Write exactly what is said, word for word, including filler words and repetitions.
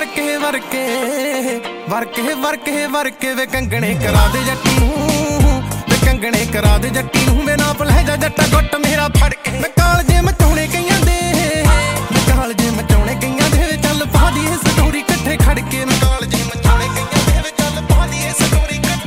ਵਰਕੇ ਵਰਕੇ ਵਰਕੇ ਵਰਕੇ ਵਰਕੇ ਵੇ ਕੰਗਣੇ ਕਰਾ ਦੇ ਜੱਟੀ ਨੂੰ ਵੇ ਕੰਗਣੇ ਕਰਾ ਦੇ ਜੱਟੀ ਨੂੰ ਵੇ ਨਾ ਭੁੱਲ ਜਾ ਜੱਟਾ ਗੁੱਟ ਮੇਰਾ ਫੜ ਕੇ ਮੈਂ ਕਾਲਜੇ ਮਚਾਉਣੇ ਕਈਆਂ ਦੇ